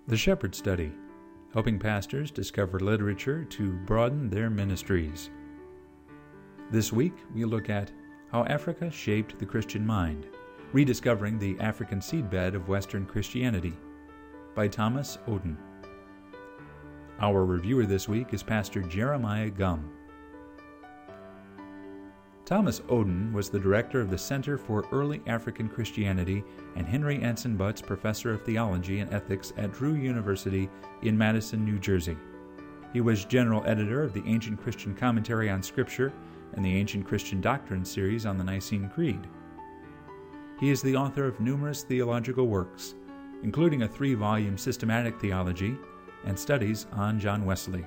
The Shepherd Study, helping pastors discover literature to broaden their ministries. This week, we look at How Africa Shaped the Christian Mind, Rediscovering the African Seedbed of Western Christianity, by Thomas Oden. Our reviewer this week is Pastor Jeremiah Gum. Thomas Oden was the director of the Center for Early African Christianity and Henry Anson Butts Professor of Theology and Ethics at Drew University in Madison, New Jersey. He was general editor of the Ancient Christian Commentary on Scripture and the Ancient Christian Doctrine series on the Nicene Creed. He is the author of numerous theological works, including a 3-volume systematic theology and studies on John Wesley.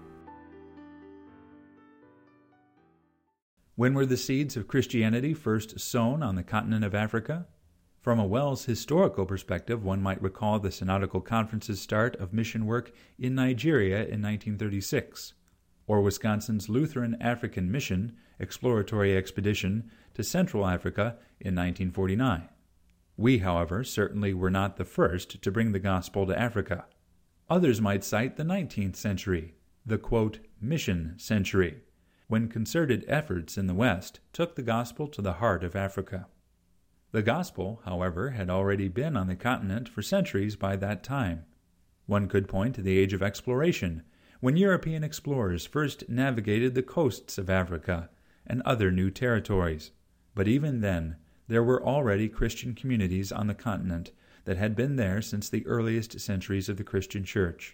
When were the seeds of Christianity first sown on the continent of Africa? From a Wells historical perspective, one might recall the Synodical Conference's start of mission work in Nigeria in 1936, or Wisconsin's Lutheran African Mission exploratory expedition to Central Africa in 1949. We, however, certainly were not the first to bring the gospel to Africa. Others might cite the 19th century, the, quote, mission century, when concerted efforts in the West took the gospel to the heart of Africa. The gospel, however, had already been on the continent for centuries by that time. One could point to the age of exploration, when European explorers first navigated the coasts of Africa and other new territories. But even then, there were already Christian communities on the continent that had been there since the earliest centuries of the Christian Church.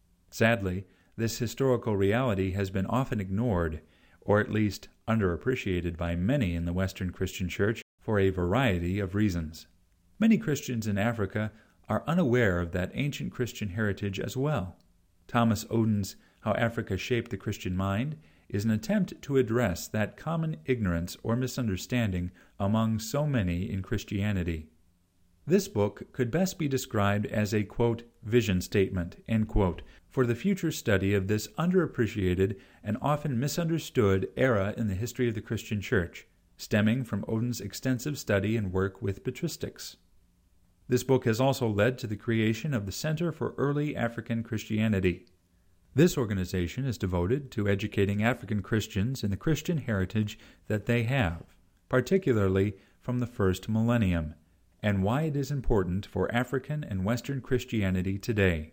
Sadly, this historical reality has been often ignored, or at least underappreciated by many in the Western Christian Church for a variety of reasons. Many Christians in Africa are unaware of that ancient Christian heritage as well. Thomas Oden's How Africa Shaped the Christian Mind is an attempt to address that common ignorance or misunderstanding among so many in Christianity. This book could best be described as a, quote, vision statement, end quote, for the future study of this underappreciated and often misunderstood era in the history of the Christian Church, stemming from Oden's extensive study and work with patristics. This book has also led to the creation of the Center for Early African Christianity. This organization is devoted to educating African Christians in the Christian heritage that they have, particularly from the first millennium, and why it is important for African and Western Christianity today.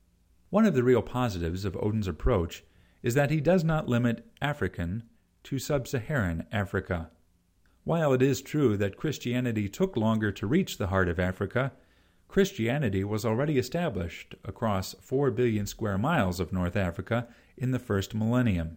One of the real positives of Oden's approach is that he does not limit African to sub-Saharan Africa. While it is true that Christianity took longer to reach the heart of Africa, Christianity was already established across 4 billion square miles of North Africa in the first millennium.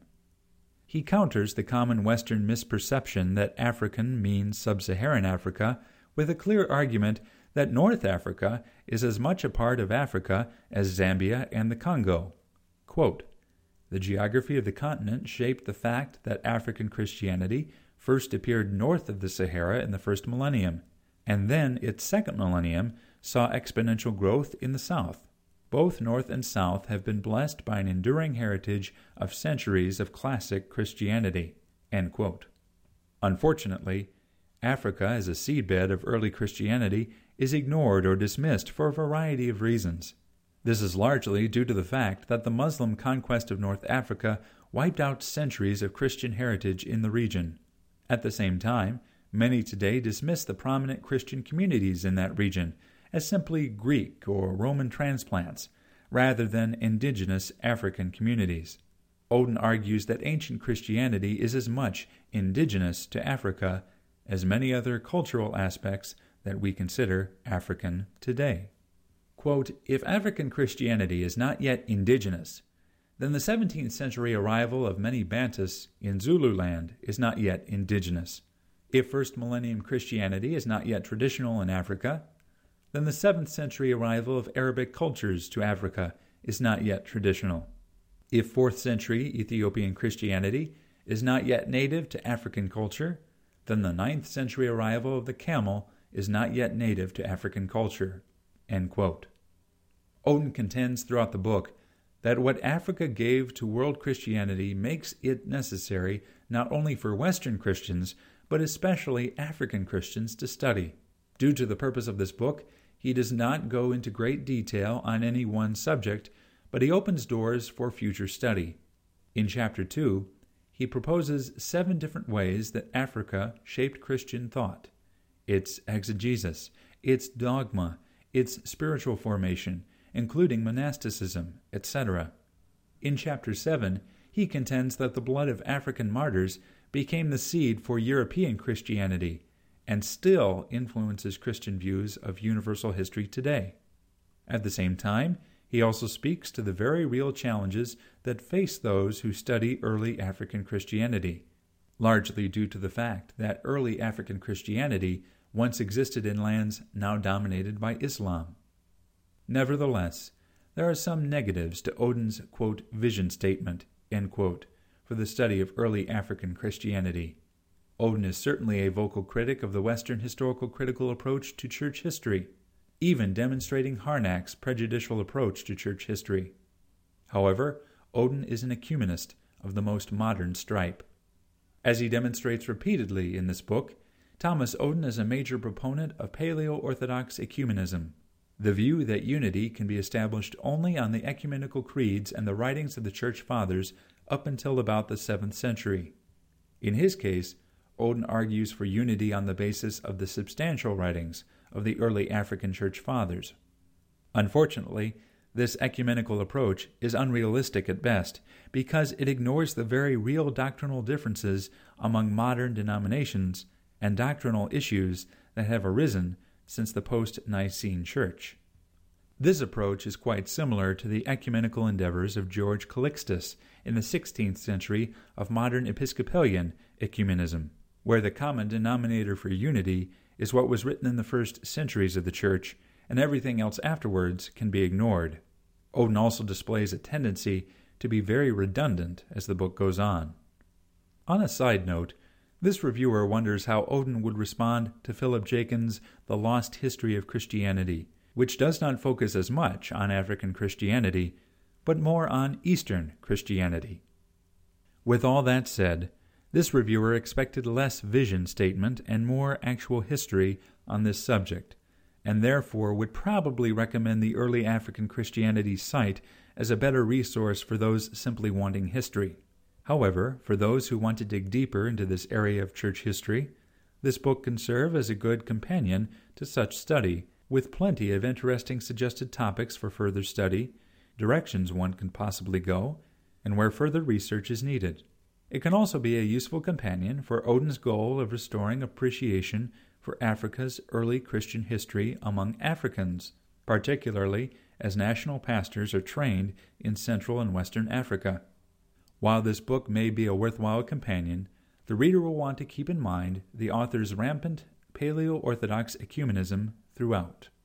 He counters the common Western misperception that African means sub-Saharan Africa with a clear argument that North Africa is as much a part of Africa as Zambia and the Congo. Quote, the geography of the continent shaped the fact that African Christianity first appeared north of the Sahara in the first millennium, and then its second millennium saw exponential growth in the south. Both North and South have been blessed by an enduring heritage of centuries of classic Christianity. End quote. Unfortunately, Africa as a seedbed of early Christianity is ignored or dismissed for a variety of reasons. This is largely due to the fact that the Muslim conquest of North Africa wiped out centuries of Christian heritage in the region. At the same time, many today dismiss the prominent Christian communities in that region as simply Greek or Roman transplants, rather than indigenous African communities. Oden argues that ancient Christianity is as much indigenous to Africa as many other cultural aspects that we consider African today. Quote, if African Christianity is not yet indigenous, then the 17th century arrival of many Bantus in Zululand is not yet indigenous. If first millennium Christianity is not yet traditional in Africa, then the 7th century arrival of Arabic cultures to Africa is not yet traditional. If 4th century Ethiopian Christianity is not yet native to African culture, then the 9th century arrival of the camel is not yet native to African culture. End quote. Oden contends throughout the book that what Africa gave to world Christianity makes it necessary not only for Western Christians, but especially African Christians to study. Due to the purpose of this book, he does not go into great detail on any one subject, but he opens doors for future study. In Chapter 2, he proposes 7 different ways that Africa shaped Christian thought: its exegesis, its dogma, its spiritual formation, including monasticism, etc. In Chapter 7, he contends that the blood of African martyrs became the seed for European Christianity and still influences Christian views of universal history today. At the same time, he also speaks to the very real challenges that face those who study early African Christianity, largely due to the fact that early African Christianity once existed in lands now dominated by Islam. Nevertheless, there are some negatives to Oden's, quote, vision statement, end quote, for the study of early African Christianity. Oden is certainly a vocal critic of the Western historical critical approach to church history, even demonstrating Harnack's prejudicial approach to church history. However, Oden is an ecumenist of the most modern stripe. As he demonstrates repeatedly in this book, Thomas Oden is a major proponent of Paleo-Orthodox ecumenism, the view that unity can be established only on the ecumenical creeds and the writings of the Church Fathers up until about the 7th century. In his case, Oden argues for unity on the basis of the substantial writings of the early African Church Fathers. Unfortunately, this ecumenical approach is unrealistic at best because it ignores the very real doctrinal differences among modern denominations and doctrinal issues that have arisen since the post-Nicene Church. This approach is quite similar to the ecumenical endeavors of George Calixtus in the 16th century of modern Episcopalian ecumenism, where the common denominator for unity is what was written in the first centuries of the Church, and everything else afterwards can be ignored. Oden also displays a tendency to be very redundant as the book goes on. On a side note, this reviewer wonders how Oden would respond to Philip Jakin's The Lost History of Christianity, which does not focus as much on African Christianity, but more on Eastern Christianity. With all that said, this reviewer expected less vision statement and more actual history on this subject, and therefore would probably recommend the Early African Christianity site as a better resource for those simply wanting history. However, for those who want to dig deeper into this area of church history, this book can serve as a good companion to such study, with plenty of interesting suggested topics for further study, directions one can possibly go, and where further research is needed. It can also be a useful companion for Oden's goal of restoring appreciation for Africa's early Christian history among Africans, particularly as national pastors are trained in Central and Western Africa. While this book may be a worthwhile companion, the reader will want to keep in mind the author's rampant Paleo-Orthodox ecumenism throughout.